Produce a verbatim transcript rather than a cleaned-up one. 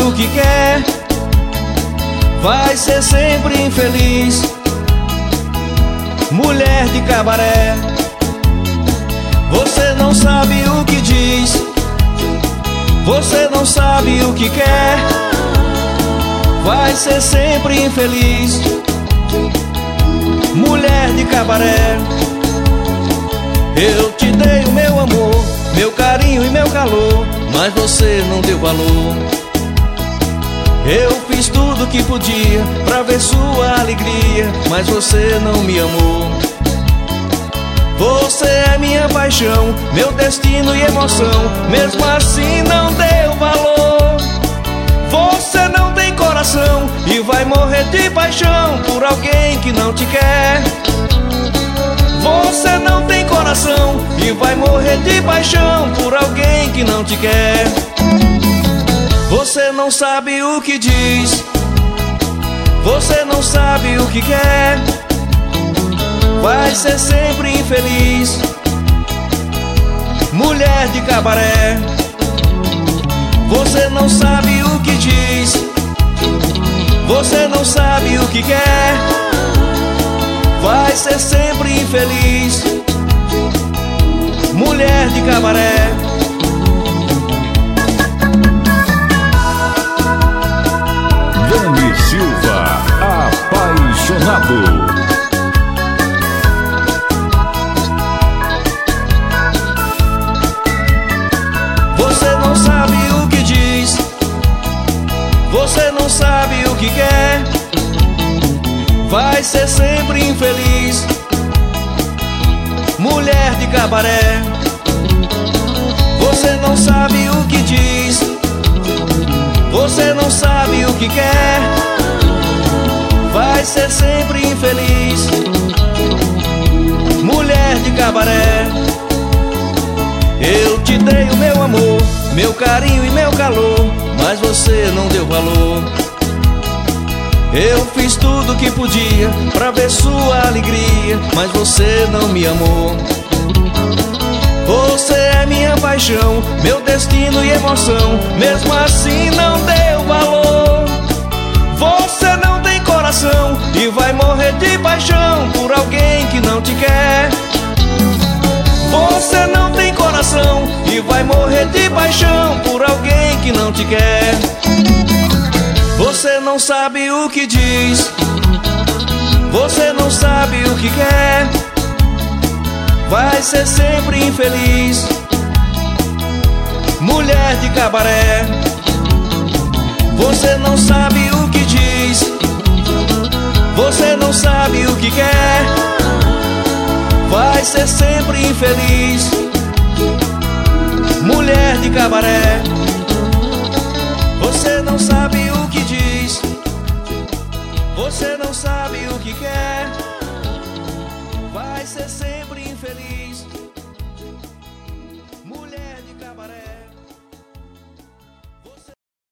o que quer, vai ser sempre infeliz. Mulher de cabaré, você não sabe o que diz, você não sabe o que quer, vai ser sempre infeliz. Mulher de cabaré, eu te dei o meu amor, meu carinho e meu calor, mas você não deu valor. Eu fiz tudo que podia pra ver sua alegria, mas você não me amou. Você é minha paixão, meu destino e emoção, mesmo assim não deu valor. Você não tem coração e vai morrer de paixão por alguém que não te quer. Você não tem coração e vai morrer de paixão por alguém que não te quer. Você não sabe o que diz, você não sabe o que quer, vai ser sempre infeliz. Mulher de cabaré, você não sabe o que diz, você não sabe o que quer, vai ser sempre infeliz. Mulher de cabaré. Dani Silva, apaixonado. Você não sabe o que diz, você não sabe o que quer, vai ser sempre infeliz. Mulher de cabaré, você não sabe o que diz, você não sabe o que quer, vai ser sempre infeliz. Mulher de cabaré, eu te dei o meu amor, meu carinho e meu calor, mas você não deu valor. Eu fiz tudo que podia pra ver sua alegria, mas você não me amou. Você é minha paixão, meu destino e emoção, mesmo assim não deu valor. Você não tem coração e vai morrer de paixão por alguém que não te quer. Você não tem coração e vai morrer de paixão por alguém que não te quer. Você não sabe o que diz, você não sabe o que quer, vai ser sempre infeliz. Mulher de cabaré, você não sabe o que diz, você não sabe o que quer, vai ser sempre infeliz. Mulher de cabaré, você não sabe